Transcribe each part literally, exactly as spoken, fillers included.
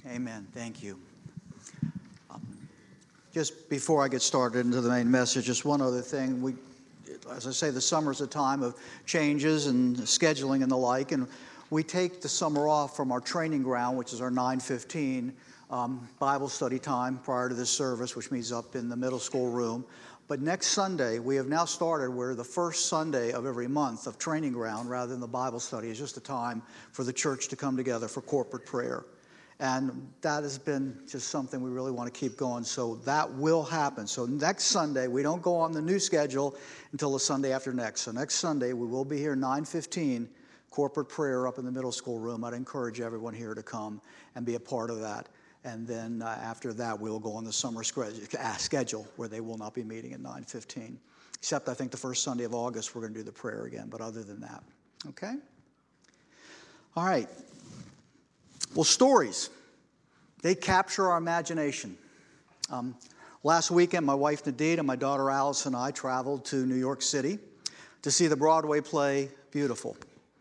Amen. Thank you. Um, just before I get started into the main message, just one other thing. We, as I say, the summer's a time of changes and scheduling and the like, and we take the summer off from our training ground, which is our nine fifteen um, Bible study time prior to this service, which meets up in the middle school room. But next Sunday, we have now started where the first Sunday of every month of training ground, rather than the Bible study, is just a time for the church to come together for corporate prayer. And that has been just something we really want to keep going. So that will happen. So next Sunday, we don't go on the new schedule until the Sunday after next. So next Sunday, we will be here nine fifteen, corporate prayer up in the middle school room. I'd encourage everyone here to come and be a part of that. And then uh, after that, we'll go on the summer schedule where they will not be meeting at nine fifteen. Except I think the first Sunday of August, we're going to do the prayer again. But other than that, okay? All right. Well, stories, they capture our imagination. Um, last weekend, my wife Nadine and my daughter Alice and I traveled to New York City to see the Broadway play Beautiful.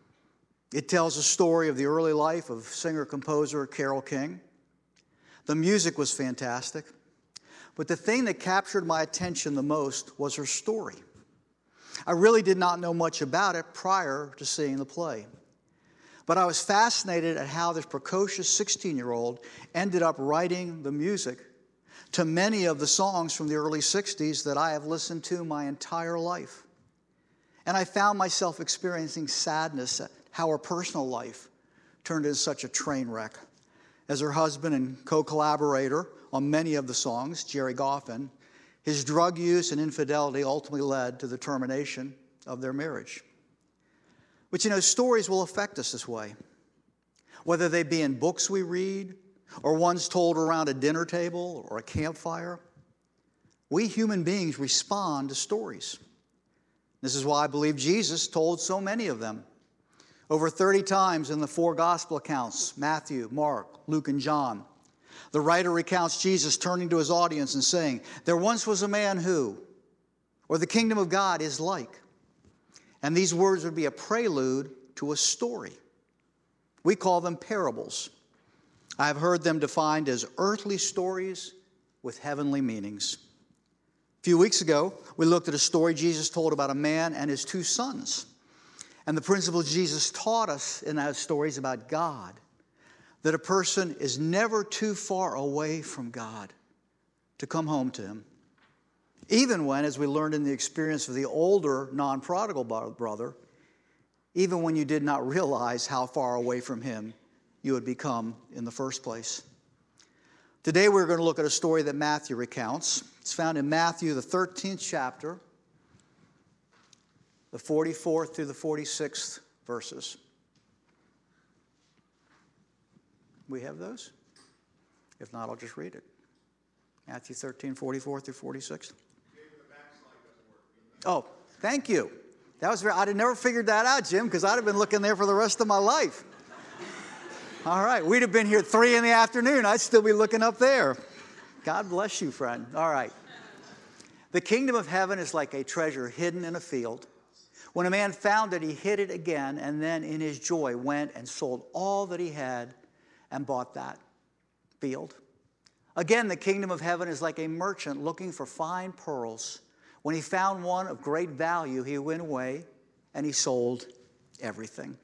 It tells a story of the early life of singer-composer Carole King. The music was fantastic, but the thing that captured my attention the most was her story. I really did not know much about it prior to seeing the play. But I was fascinated at how this precocious sixteen-year-old ended up writing the music to many of the songs from the early sixties that I have listened to my entire life. And I found myself experiencing sadness at how her personal life turned into such a train wreck. As her husband and co-collaborator on many of the songs, Jerry Goffin, his drug use and infidelity ultimately led to the termination of their marriage. But, you know, stories will affect us this way, whether they be in books we read or ones told around a dinner table or a campfire. We human beings respond to stories. This is why I believe Jesus told so many of them. Over thirty times in the four gospel accounts, Matthew, Mark, Luke, and John, the writer recounts Jesus turning to his audience and saying, "There once was a man who," or "the kingdom of God is like." And these words would be a prelude to a story. We call them parables. I have heard them defined as earthly stories with heavenly meanings. A few weeks ago, we looked at a story Jesus told about a man and his two sons. And the principle Jesus taught us in that story is about God, that a person is never too far away from God to come home to him. Even when, as we learned in the experience of the older non-prodigal brother, even when you did not realize how far away from him you had become in the first place. Today we're going to look at a story that Matthew recounts. It's found in Matthew, the thirteenth chapter, the forty-fourth through the forty-sixth verses. We have those? If not, I'll just read it. Matthew thirteen, forty-four through forty-six. Oh, thank you. That was very, I'd have never figured that out, Jim, because I'd have been looking there for the rest of my life. All right, we'd have been here at three in the afternoon. I'd still be looking up there. God bless you, friend. All right. The kingdom of heaven is like a treasure hidden in a field. When a man found it, he hid it again, and then in his joy went and sold all that he had and bought that field. Again, the kingdom of heaven is like a merchant looking for fine pearls. When he found one of great value, he went away and he sold everything.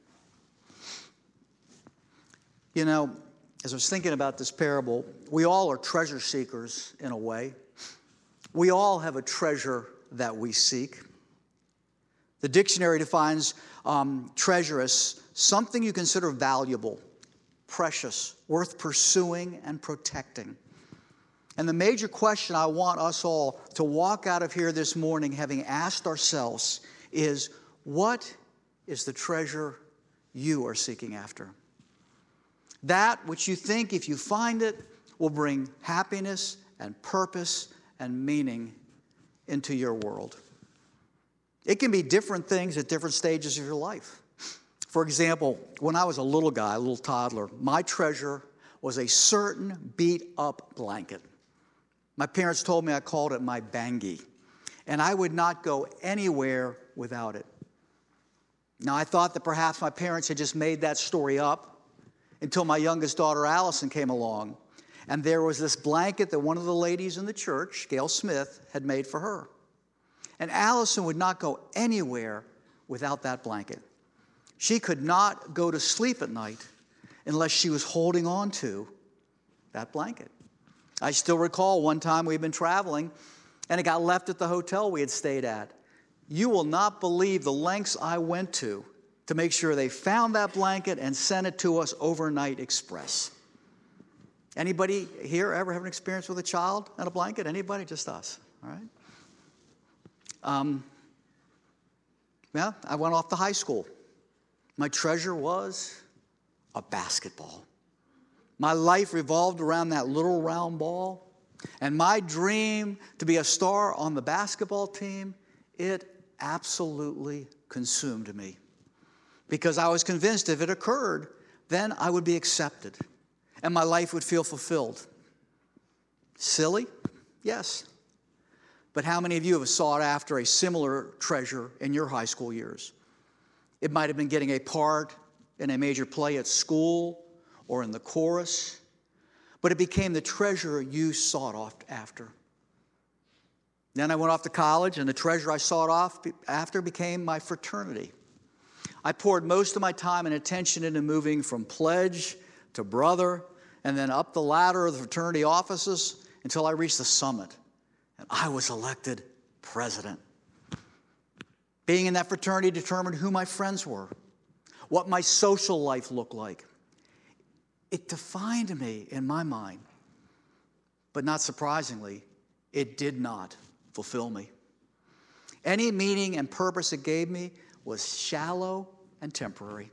You know, as I was thinking about this parable, we all are treasure seekers in a way. We all have a treasure that we seek. The dictionary defines um, treasure as something you consider valuable, precious, worth pursuing and protecting. And the major question I want us all to walk out of here this morning having asked ourselves is, what is the treasure you are seeking after? That which you think, if you find it, will bring happiness and purpose and meaning into your world. It can be different things at different stages of your life. For example, when I was a little guy, a little toddler, my treasure was a certain beat-up blanket. My parents told me I called it my bangy, and I would not go anywhere without it. Now, I thought that perhaps my parents had just made that story up until my youngest daughter, Allison, came along. And there was this blanket that one of the ladies in the church, Gail Smith, had made for her. And Allison would not go anywhere without that blanket. She could not go to sleep at night unless she was holding on to that blanket. I still recall one time we'd been traveling, and it got left at the hotel we had stayed at. You will not believe the lengths I went to to make sure they found that blanket and sent it to us overnight express. Anybody here ever have an experience with a child and a blanket? Anybody? Just us, all right? Um, yeah, I went off to high school. My treasure was a basketball. My life revolved around that little round ball. And my dream to be a star on the basketball team, it absolutely consumed me. Because I was convinced if it occurred, then I would be accepted. And my life would feel fulfilled. Silly? Yes. But how many of you have sought after a similar treasure in your high school years? It might have been getting a part in a major play at school or in the chorus, but it became the treasure you sought after. Then I went off to college, and the treasure I sought after became my fraternity. I poured most of my time and attention into moving from pledge to brother, and then up the ladder of the fraternity offices until I reached the summit, and I was elected president. Being in that fraternity determined who my friends were, what my social life looked like. It defined me in my mind, but not surprisingly, it did not fulfill me. Any meaning and purpose it gave me was shallow and temporary.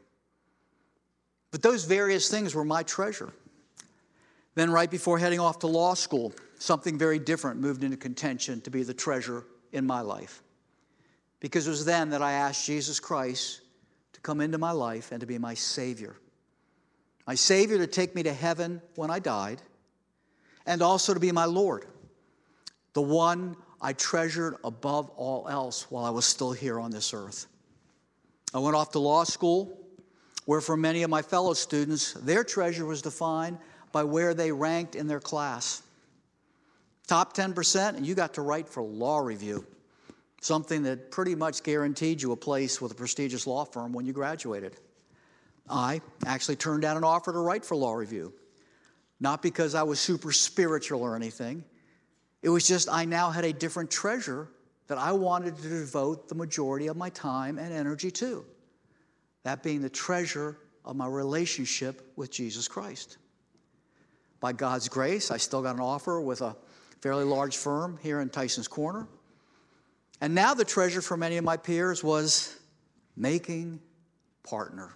But those various things were my treasure. Then right before heading off to law school, something very different moved into contention to be the treasure in my life. Because it was then that I asked Jesus Christ to come into my life and to be my Savior. My Savior to take me to heaven when I died, and also to be my Lord, the one I treasured above all else while I was still here on this earth. I went off to law school, where for many of my fellow students, their treasure was defined by where they ranked in their class. Top ten percent, and you got to write for law review, something that pretty much guaranteed you a place with a prestigious law firm when you graduated. I actually turned down an offer to write for law review, not because I was super spiritual or anything. It was just I now had a different treasure that I wanted to devote the majority of my time and energy to, that being the treasure of my relationship with Jesus Christ. By God's grace, I still got an offer with a fairly large firm here in Tyson's Corner. And now the treasure for many of my peers was making partner.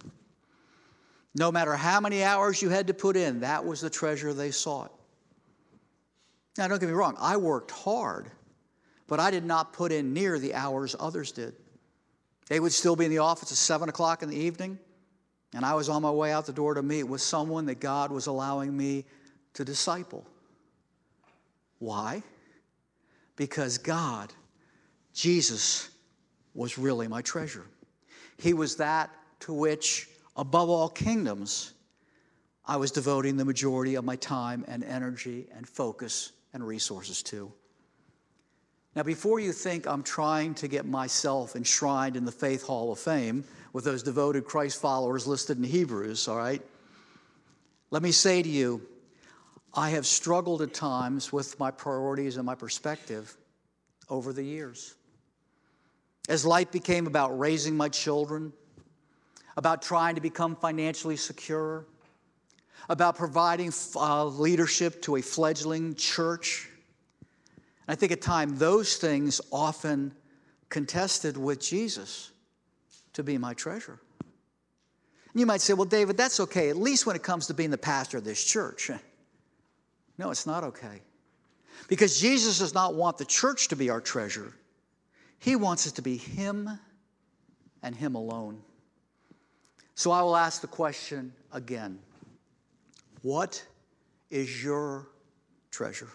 No matter how many hours you had to put in, that was the treasure they sought. Now, don't get me wrong, I worked hard, but I did not put in near the hours others did. They would still be in the office at seven o'clock in the evening, and I was on my way out the door to meet with someone that God was allowing me to disciple. Why? Because God, Jesus, was really my treasure. He was that to which, above all kingdoms, I was devoting the majority of my time and energy and focus and resources to. Now, before you think I'm trying to get myself enshrined in the Faith Hall of Fame with those devoted Christ followers listed in Hebrews, all right, let me say to you, I have struggled at times with my priorities and my perspective over the years. As life became about raising my children, about trying to become financially secure, about providing uh, leadership to a fledgling church, I think at times those things often contested with Jesus to be my treasure. And you might say, well, David, that's okay, at least when it comes to being the pastor of this church. No, it's not okay. Because Jesus does not want the church to be our treasure. He wants it to be Him and Him alone. So I will ask the question again. What is your treasure?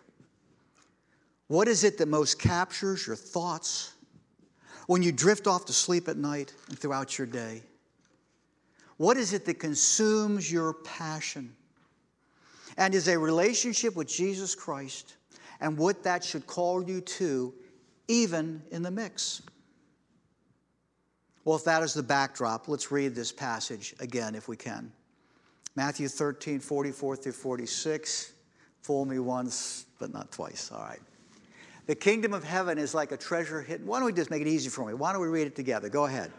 What is it that most captures your thoughts when you drift off to sleep at night and throughout your day? What is it that consumes your passion? And is a relationship with Jesus Christ and what that should call you to, even in the mix? Well, if that is the backdrop, let's read this passage again if we can. Matthew thirteen, forty-four through forty-six. Fool me once, but not twice. All right. The kingdom of heaven is like a treasure hidden. Why don't we just make it easy for me? Why don't we read it together? Go ahead.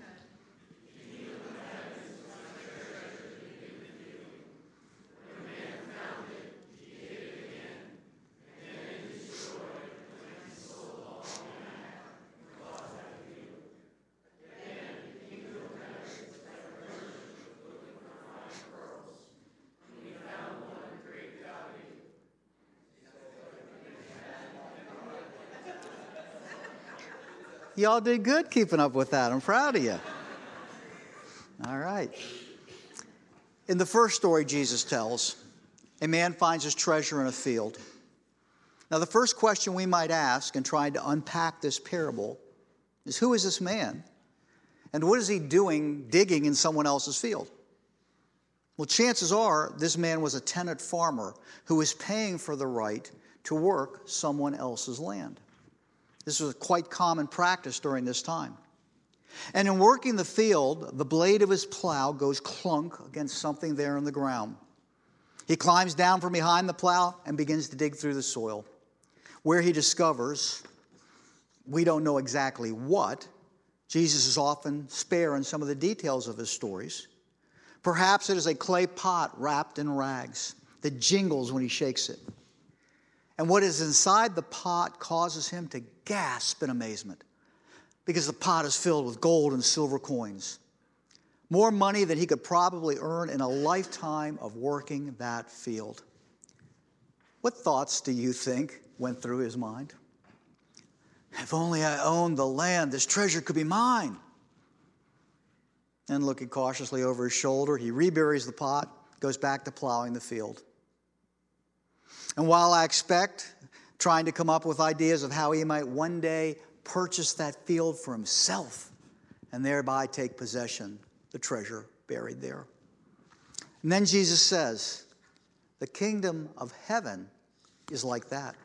Y'all did good keeping up with that. I'm proud of you. All right. In the first story Jesus tells, a man finds his treasure in a field. Now, the first question we might ask in trying to unpack this parable is, who is this man? And what is he doing digging in someone else's field? Well, chances are this man was a tenant farmer who was paying for the right to work someone else's land. This was a quite common practice during this time. And in working the field, the blade of his plow goes clunk against something there in the ground. He climbs down from behind the plow and begins to dig through the soil, where he discovers, we don't know exactly what. Jesus is often spare in some of the details of his stories. Perhaps it is a clay pot wrapped in rags that jingles when he shakes it. And what is inside the pot causes him to gasp in amazement, because the pot is filled with gold and silver coins. More money than he could probably earn in a lifetime of working that field. What thoughts do you think went through his mind? If only I owned the land, this treasure could be mine. And looking cautiously over his shoulder, he reburies the pot, goes back to plowing the field. And while I expect trying to come up with ideas of how he might one day purchase that field for himself and thereby take possession, the treasure buried there. And then Jesus says, the kingdom of heaven is like that.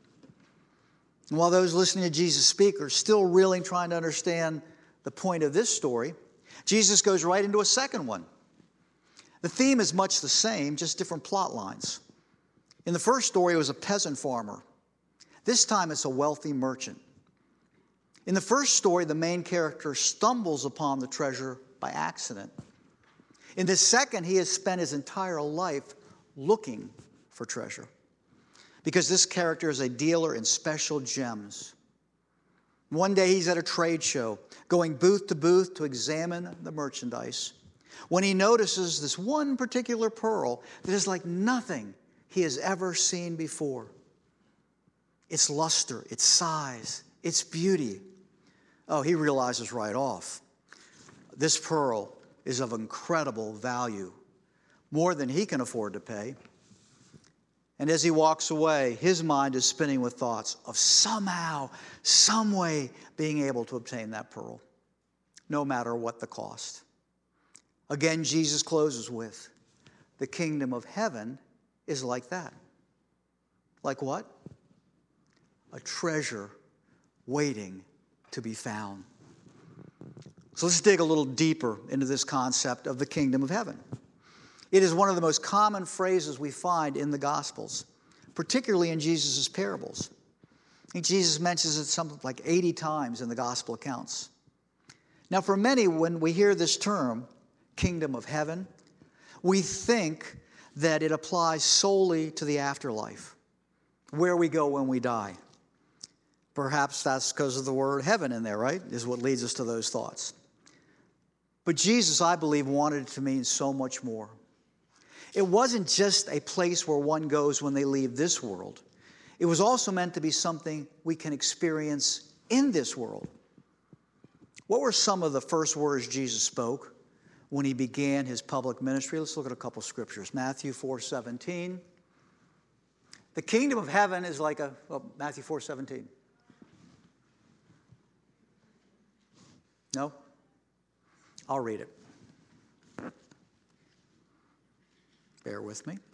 And while those listening to Jesus speak are still really trying to understand the point of this story, Jesus goes right into a second one. The theme is much the same, just different plot lines. In the first story, it was a peasant farmer. This time, it's a wealthy merchant. In the first story, the main character stumbles upon the treasure by accident. In the second, he has spent his entire life looking for treasure, because this character is a dealer in special gems. One day, he's at a trade show, going booth to booth to examine the merchandise, when he notices this one particular pearl that is like nothing he has ever seen before. Its luster, its size, its beauty. Oh, he realizes right off, this pearl is of incredible value, more than he can afford to pay. And as he walks away, his mind is spinning with thoughts of somehow, some way being able to obtain that pearl, no matter what the cost. Again, Jesus closes with, the kingdom of heaven is like that. Like what? A treasure waiting to be found. So let's dig a little deeper into this concept of the kingdom of heaven. It is one of the most common phrases we find in the Gospels, particularly in Jesus' parables. I think Jesus mentions it something like eighty times in the Gospel accounts. Now, for many, when we hear this term, kingdom of heaven, we think that it applies solely to the afterlife, where we go when we die. Perhaps that's because of the word heaven in there, right? Is what leads us to those thoughts. But Jesus, I believe, wanted it to mean so much more. It wasn't just a place where one goes when they leave this world. It was also meant to be something we can experience in this world. What were some of the first words Jesus spoke when he began his public ministry? Let's look at a couple scriptures. Matthew four seventeen. The kingdom of heaven is like a, oh, Matthew four seventeen. No? I'll read it. Bear with me.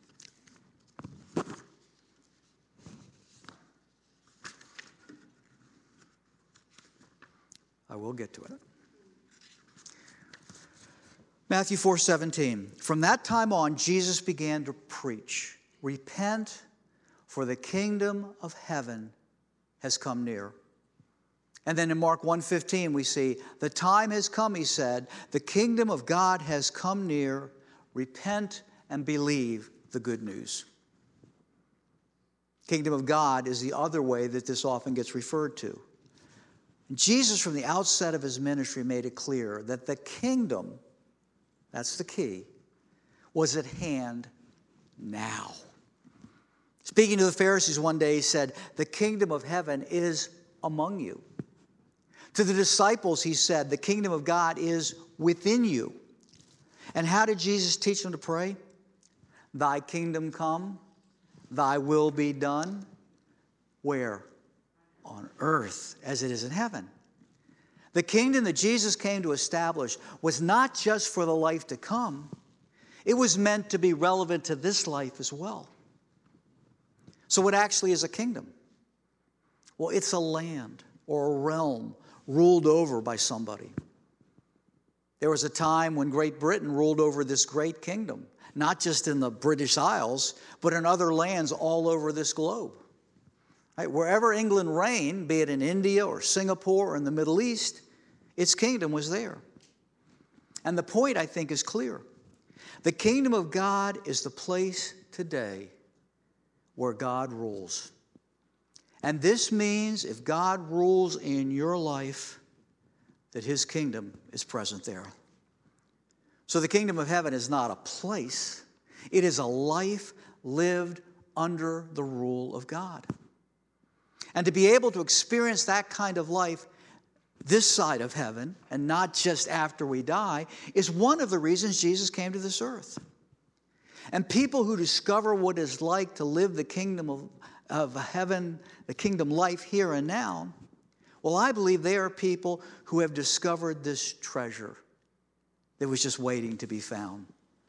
I will get to it. Matthew four seventeen. From that time on, Jesus began to preach, repent, for the kingdom of heaven has come near. And then in Mark one fifteen, we see, the time has come, he said, the kingdom of God has come near. Repent and believe the good news. Kingdom of God is the other way that this often gets referred to. Jesus, from the outset of his ministry, made it clear that the kingdom, that's the key, was at hand now. Speaking to the Pharisees one day, he said, the kingdom of heaven is among you. To the disciples, he said, the kingdom of God is within you. And how did Jesus teach them to pray? Thy kingdom come, thy will be done. Where? On earth as it is in heaven. The kingdom that Jesus came to establish was not just for the life to come. It was meant to be relevant to this life as well. So what actually is a kingdom? Well, it's a land or a realm ruled over by somebody. There was a time when Great Britain ruled over this great kingdom, not just in the British Isles, but in other lands all over this globe. Right? Wherever England reigned, be it in India or Singapore or in the Middle East, its kingdom was there. And the point, I think, is clear. The kingdom of God is the place today where God rules. And this means if God rules in your life, that his kingdom is present there. So the kingdom of heaven is not a place. It is a life lived under the rule of God. And to be able to experience that kind of life this side of heaven, and not just after we die, is one of the reasons Jesus came to this earth. And people who discover what it's like to live the kingdom of, of heaven, the kingdom life here and now, well, I believe they are people who have discovered this treasure that was just waiting to be found.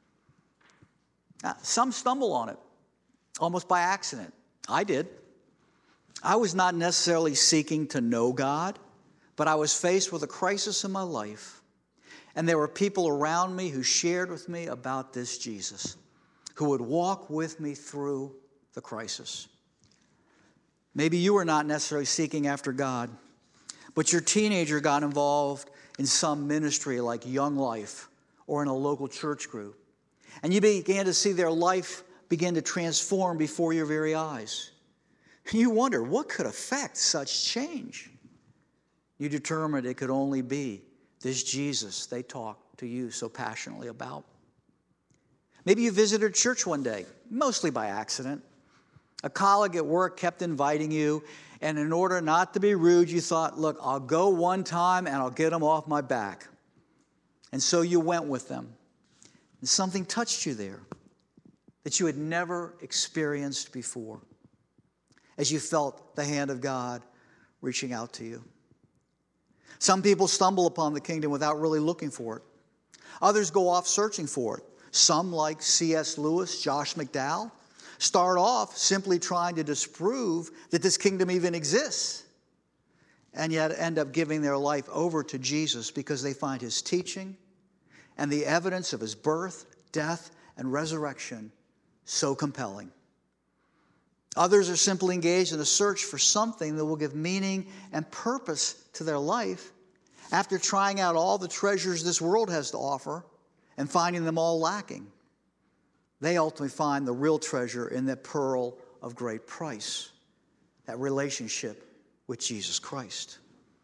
Now, some stumble on it, almost by accident. I did. I was not necessarily seeking to know God, but I was faced with a crisis in my life. And there were people around me who shared with me about this Jesus, who would walk with me through the crisis. Maybe you were not necessarily seeking after God, but your teenager got involved in some ministry like Young Life or in a local church group. And you began to see their life begin to transform before your very eyes. You wonder, what could affect such change? You determined it could only be this Jesus they talked to you so passionately about. Maybe you visited church one day, mostly by accident. A colleague at work kept inviting you, and in order not to be rude, you thought, look, I'll go one time and I'll get them off my back. And so you went with them. And something touched you there that you had never experienced before, as you felt the hand of God reaching out to you. Some people stumble upon the kingdom without really looking for it. Others go off searching for it. Some, like C S Lewis, Josh McDowell, start off simply trying to disprove that this kingdom even exists, and yet end up giving their life over to Jesus because they find his teaching and the evidence of his birth, death, and resurrection so compelling. Others are simply engaged in a search for something that will give meaning and purpose to their life after trying out all the treasures this world has to offer and finding them all lacking. They ultimately find the real treasure in that pearl of great price, that relationship with Jesus Christ.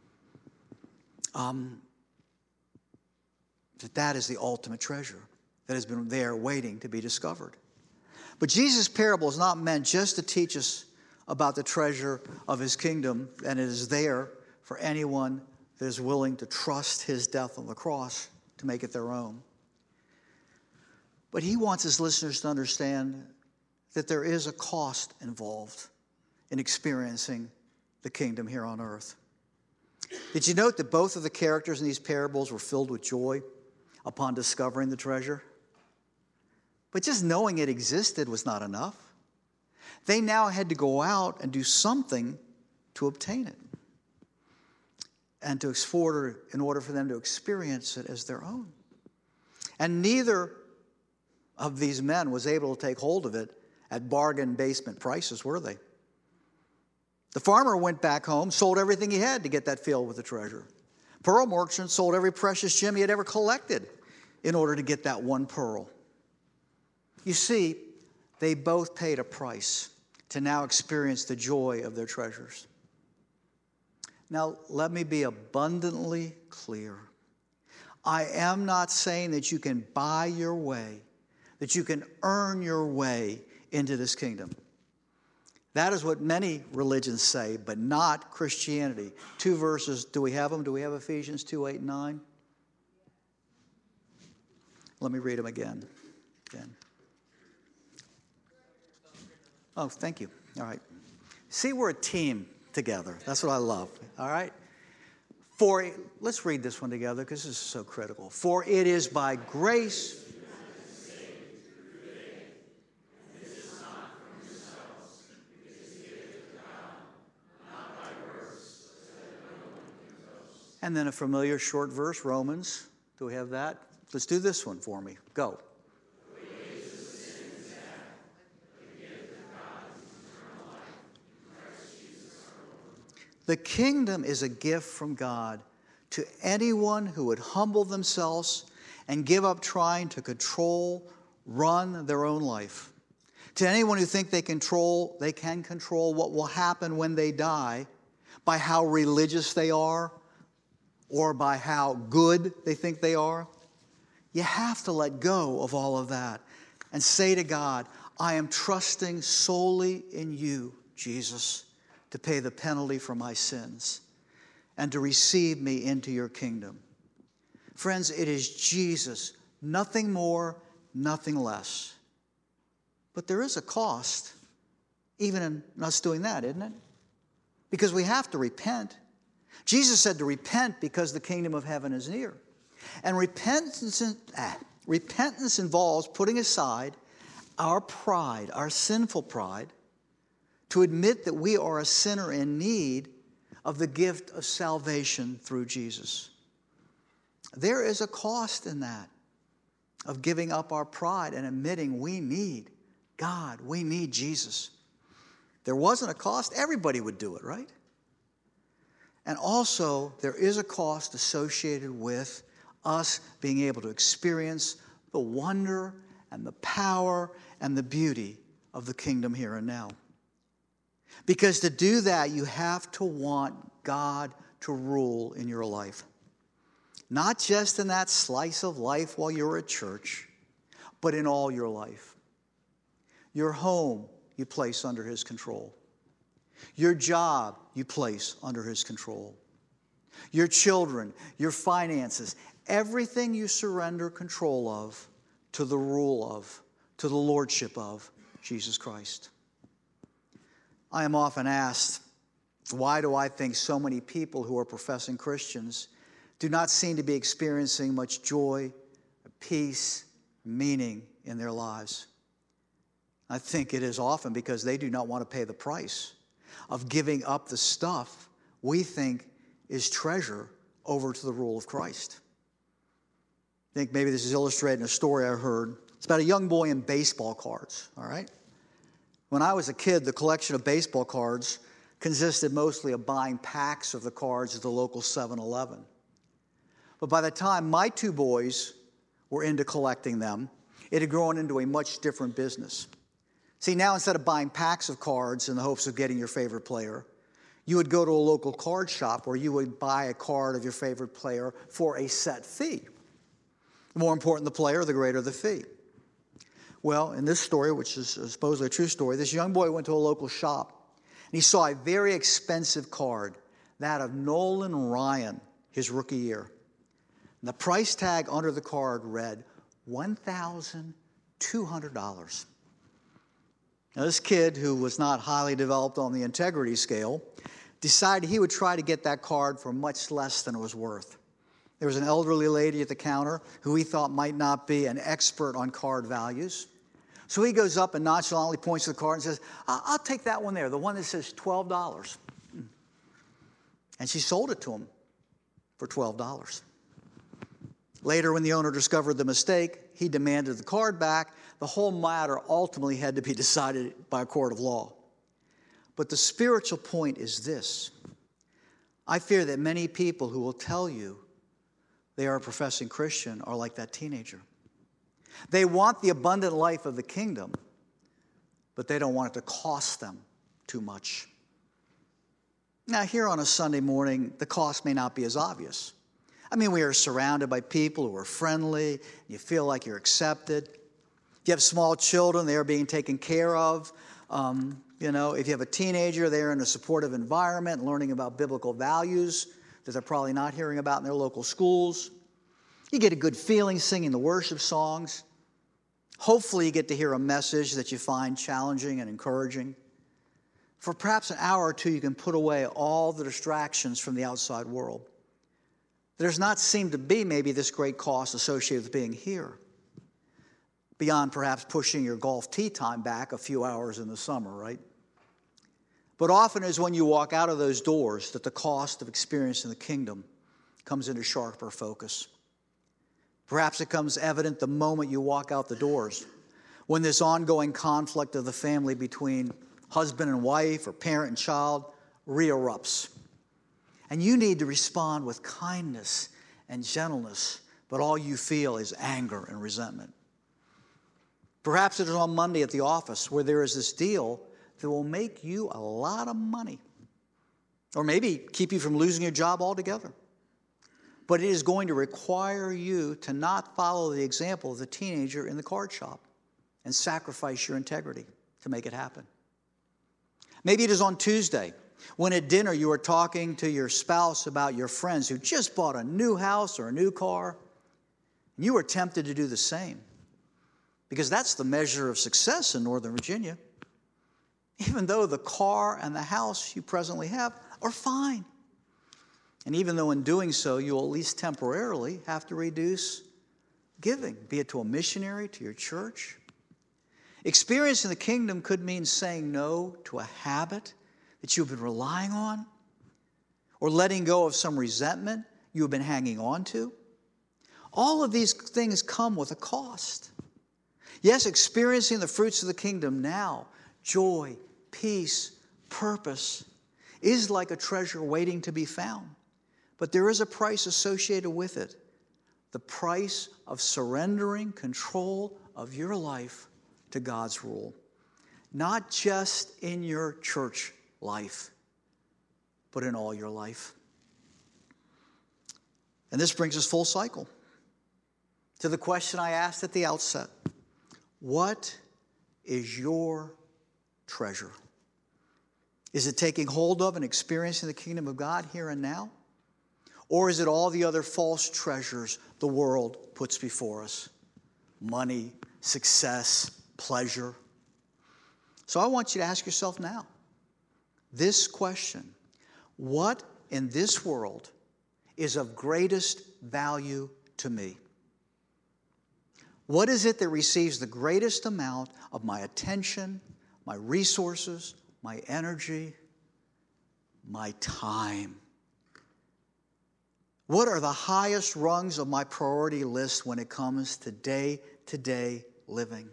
Um, that that is the ultimate treasure that has been there waiting to be discovered. But Jesus' parable is not meant just to teach us about the treasure of his kingdom, and it is there for anyone that is willing to trust his death on the cross to make it their own. But he wants his listeners to understand that there is a cost involved in experiencing the kingdom here on earth. Did you note that both of the characters in these parables were filled with joy upon discovering the treasure? But just knowing it existed was not enough. They now had to go out and do something to obtain it and to explore in order for them to experience it as their own. And neither of these men was able to take hold of it at bargain basement prices, were they? The farmer went back home, sold everything he had to get that field with the treasure. Pearl merchant sold every precious gem he had ever collected in order to get that one pearl. You see, they both paid a price to now experience the joy of their treasures. Now, let me be abundantly clear. I am not saying that you can buy your way, that you can earn your way into this kingdom. That is what many religions say, but not Christianity. Two verses, do we have them? Do we have Ephesians two, eight, and nine? Let me read them again. again. Oh, thank you. All right. See, we're a team together. That's what I love. All right. For, let's read this one together because this is so critical. For it is by grace. And then a familiar short verse, Romans. Do we have that? Let's do this one for me. Go. The kingdom is a gift from God to anyone who would humble themselves and give up trying to control, run their own life. To anyone who think they control, they can control what will happen when they die by how religious they are or by how good they think they are. You have to let go of all of that and say to God, I am trusting solely in you, Jesus, to pay the penalty for my sins and to receive me into your kingdom. Friends, it is Jesus, nothing more, nothing less. But there is a cost, even in us doing that, isn't it? Because we have to repent. Jesus said to repent because the kingdom of heaven is near. And repentance, ah, repentance involves putting aside our pride, our sinful pride, to admit that we are a sinner in need of the gift of salvation through Jesus. There is a cost in that, of giving up our pride and admitting we need God, we need Jesus. If there wasn't a cost, everybody would do it, right? And also, there is a cost associated with us being able to experience the wonder and the power and the beauty of the kingdom here and now. Because to do that, you have to want God to rule in your life. Not just in that slice of life while you're at church, but in all your life. Your home, you place under his control. Your job, you place under his control. Your children, your finances, everything you surrender control of to the rule of, to the lordship of Jesus Christ. I am often asked, why do I think so many people who are professing Christians do not seem to be experiencing much joy, peace, meaning in their lives? I think it is often because they do not want to pay the price of giving up the stuff we think is treasure over to the rule of Christ. I think maybe this is illustrated in a story I heard. It's about a young boy in baseball cards, all right? When I was a kid, the collection of baseball cards consisted mostly of buying packs of the cards at the local seven eleven. But by the time my two boys were into collecting them, it had grown into a much different business. See, now instead of buying packs of cards in the hopes of getting your favorite player, you would go to a local card shop where you would buy a card of your favorite player for a set fee. The more important the player, the greater the fee. Well, in this story, which is supposedly a true story, this young boy went to a local shop and he saw a very expensive card, that of Nolan Ryan, his rookie year. And the price tag under the card read one thousand two hundred dollars. Now, this kid, who was not highly developed on the integrity scale, decided he would try to get that card for much less than it was worth. There was an elderly lady at the counter who he thought might not be an expert on card values. So he goes up and nonchalantly points to the card and says, I'll, I'll take that one there, the one that says twelve dollars. And she sold it to him for twelve dollars. Later, when the owner discovered the mistake, he demanded the card back. The whole matter ultimately had to be decided by a court of law. But the spiritual point is this. I fear that many people who will tell you they are a professing Christian are like that teenager. They want the abundant life of the kingdom, but they don't want it to cost them too much. Now, here on a Sunday morning, the cost may not be as obvious. I mean, we are surrounded by people who are friendly. You feel like you're accepted. If you have small children, they are being taken care of. Um, you know, if you have a teenager, they're in a supportive environment, learning about biblical values that they're probably not hearing about in their local schools. You get a good feeling singing the worship songs. Hopefully, you get to hear a message that you find challenging and encouraging. For perhaps an hour or two, you can put away all the distractions from the outside world. There does not seem to be maybe this great cost associated with being here, beyond perhaps pushing your golf tee time back a few hours in the summer, right? But often is when you walk out of those doors that the cost of experiencing the kingdom comes into sharper focus. Perhaps it comes evident the moment you walk out the doors, when this ongoing conflict of the family between husband and wife or parent and child re-erupts. And you need to respond with kindness and gentleness, but all you feel is anger and resentment. Perhaps it is on Monday at the office where there is this deal that will make you a lot of money, or maybe keep you from losing your job altogether. But it is going to require you to not follow the example of the teenager in the card shop and sacrifice your integrity to make it happen. Maybe it is on Tuesday when at dinner you are talking to your spouse about your friends who just bought a new house or a new car, and you are tempted to do the same, because that's the measure of success in Northern Virginia, even though the car and the house you presently have are fine. And even though in doing so, you'll at least temporarily have to reduce giving, be it to a missionary, to your church. Experiencing the kingdom could mean saying no to a habit that you've been relying on, or letting go of some resentment you've been hanging on to. All of these things come with a cost. Yes, experiencing the fruits of the kingdom now, joy, peace, purpose, is like a treasure waiting to be found. But there is a price associated with it. The price of surrendering control of your life to God's rule. Not just in your church life, but in all your life. And this brings us full cycle to the question I asked at the outset. What is your treasure? Is it taking hold of and experiencing the kingdom of God here and now? Or is it all the other false treasures the world puts before us? Money, success, pleasure. So I want you to ask yourself now this question: what in this world is of greatest value to me? What is it that receives the greatest amount of my attention, my resources, my energy, my time? What are the highest rungs of my priority list when it comes to day-to-day living?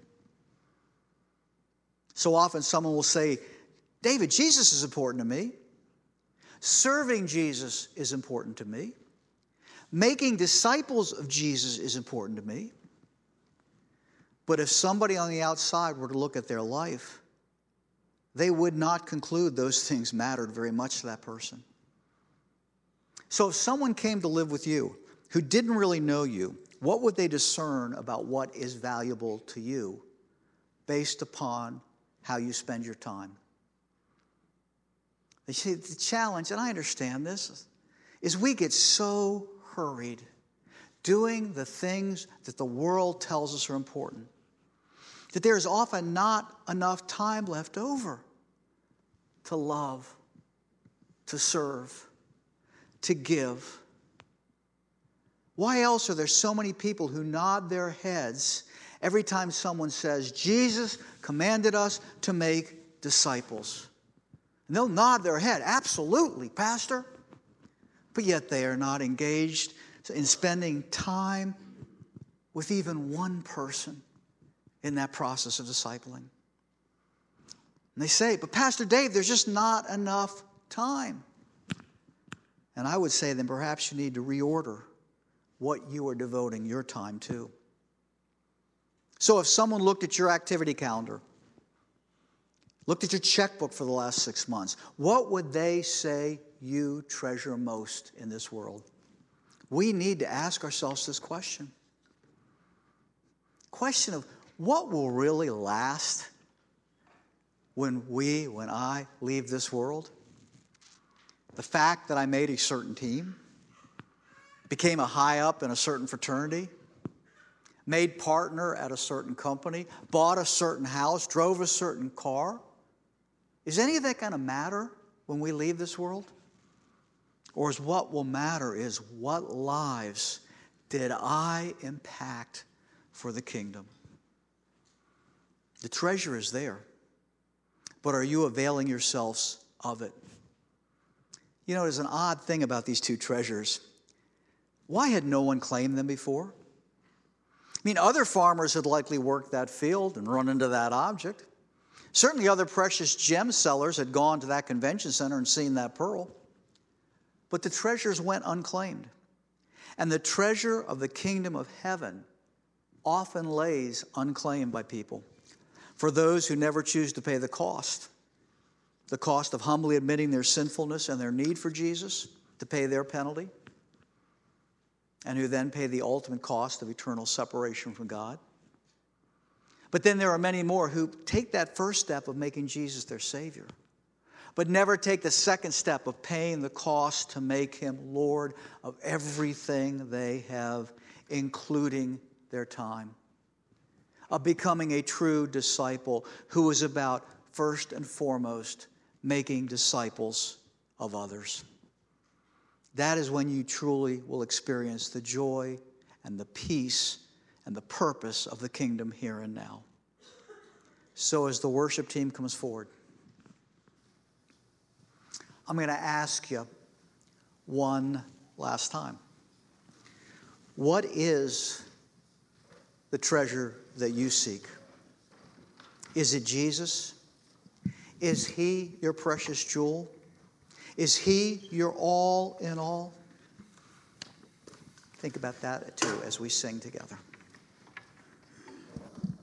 So often someone will say, David, Jesus is important to me. Serving Jesus is important to me. Making disciples of Jesus is important to me. But if somebody on the outside were to look at their life, they would not conclude those things mattered very much to that person. So if someone came to live with you who didn't really know you, what would they discern about what is valuable to you based upon how you spend your time? They say the challenge, and I understand this, is we get so hurried doing the things that the world tells us are important that there is often not enough time left over to love, to serve, to give. Why else are there so many people who nod their heads every time someone says, Jesus commanded us to make disciples. And they'll nod their head, absolutely, Pastor. But yet they are not engaged in spending time with even one person in that process of discipling. And they say, but Pastor Dave, there's just not enough time. And I would say then perhaps you need to reorder what you are devoting your time to. So if someone looked at your activity calendar, looked at your checkbook for the last six months, what would they say you treasure most in this world? We need to ask ourselves this question. Question of what will really last when we, when I leave this world? The fact that I made a certain team, became a high up in a certain fraternity, made partner at a certain company, bought a certain house, drove a certain car. Is any of that going to matter when we leave this world? Or is what will matter is what lives did I impact for the kingdom? The treasure is there, but are you availing yourselves of it? You know, there's an odd thing about these two treasures. Why had no one claimed them before? I mean, other farmers had likely worked that field and run into that object. Certainly other precious gem sellers had gone to that convention center and seen that pearl. But the treasures went unclaimed. And the treasure of the kingdom of heaven often lays unclaimed by people. For those who never choose to pay the cost, the cost of humbly admitting their sinfulness and their need for Jesus to pay their penalty, and who then pay the ultimate cost of eternal separation from God. But then there are many more who take that first step of making Jesus their Savior, but never take the second step of paying the cost to make him Lord of everything they have, including their time. Of becoming a true disciple who is about, first and foremost, making disciples of others. That is when you truly will experience the joy and the peace and the purpose of the kingdom here and now. So as the worship team comes forward, I'm going to ask you one last time. What is the treasure that you seek? Is it Jesus? Is he your precious jewel? Is he your all in all? Think about that too as we sing together.